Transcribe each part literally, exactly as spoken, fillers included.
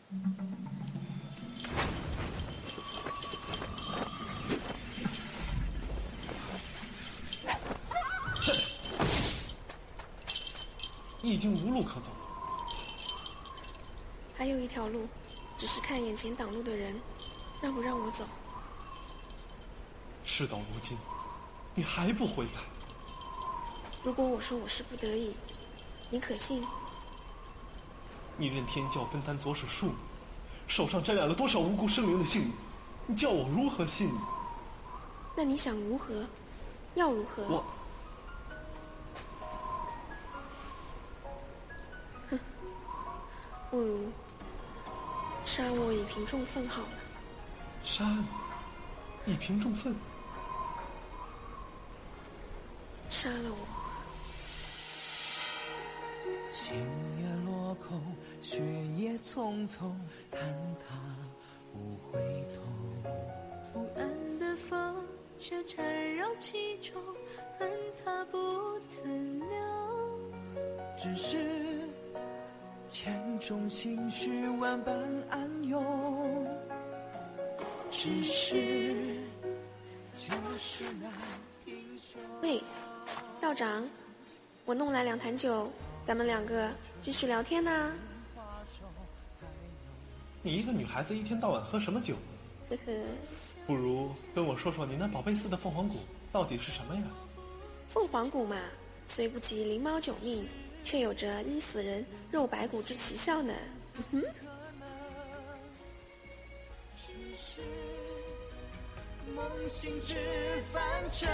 已经无路可走了。 还有一条路，只是看眼前挡路的人让不让我走。 事到如今，你还不悔改？ 如果我说我是不得已，你可信？ 你任天教分担左手数命，手上沾染了多少无辜生灵的性命，你叫我如何信你？ 那你想如何？要如何？ 我哼，不如杀我以平众愤好了。 杀你以平众愤？ 杀了我。 青叶落空，雪叶匆匆，坍塌不回头。 不安的风就缠绕其中，恨它不曾留。 只是千种情绪万般暗涌，只是就是那英雄。 喂，道长，我弄来两坛酒，咱们两个继续聊天呢。 你一个女孩子一天到晚喝什么酒？ 呵呵， 不如跟我说说你那宝贝似的凤凰骨到底是什么呀？ 凤凰骨嘛，虽不及灵猫九命，却有着医死人肉白骨之奇效呢。嗯哼。 梦醒之凡尘，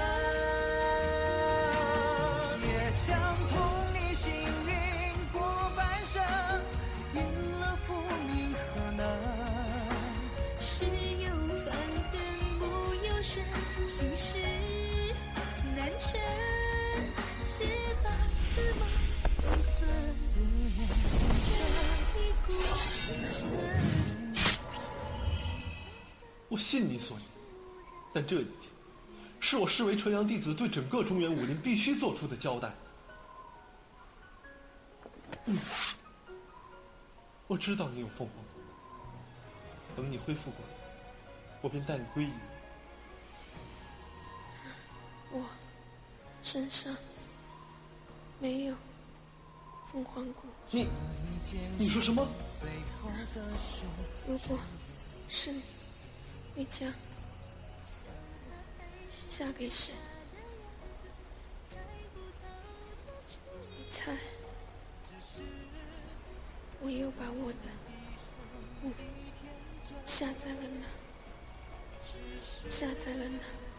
也想同你幸运过半生，赢了负你何能？ 是有愤恨不由身，心事难成，且把此梦封存，这一股微尘。 我信你所言，但这一天是我视为纯阳弟子对整个中原武林必须做出的交代。嗯，我知道你有凤凰骨，等你恢复过来，我便带你归隐。 我身上没有凤凰骨。 你你说什么？ 如果是你，会将嫁给谁？你猜，我又把我的骨下在了哪？下在了哪？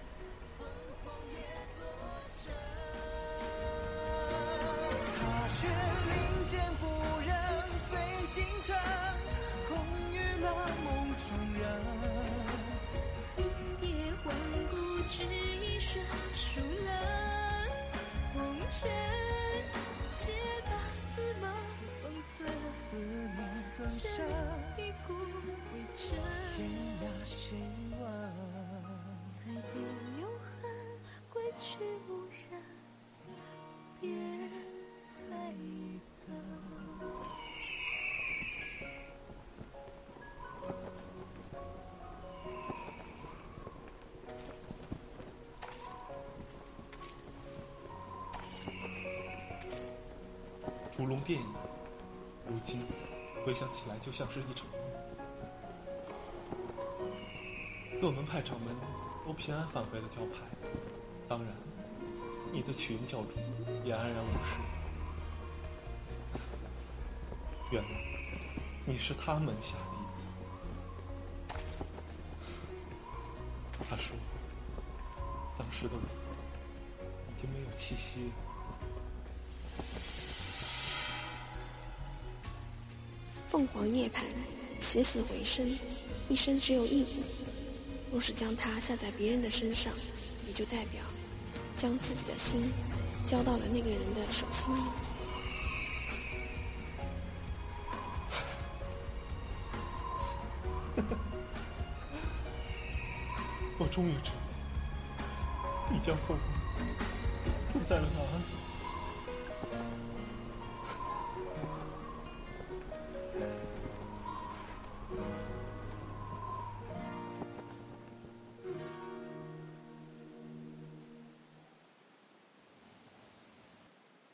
踏雪领剑不忍随星辰，空余了梦中人。 冰蝶换骨只一瞬，输了红尘，且把此梦封存， 思念更深， 一股微尘， 天涯心问， 才定永恒，归去无人，别再等。 烛龙电影，如今回想起来就像是一场梦。各门派掌门都平安返回了教派，当然，你的曲云教主也安然无事。原来你是他门下弟子。他说，当时的我已经没有气息了。 凤凰涅槃，起死回生，一生只有一骨。若是将它下在别人的身上，也就代表将自己的心交到了那个人的手心里。 我终于知道，你将凤凰种在了哪里。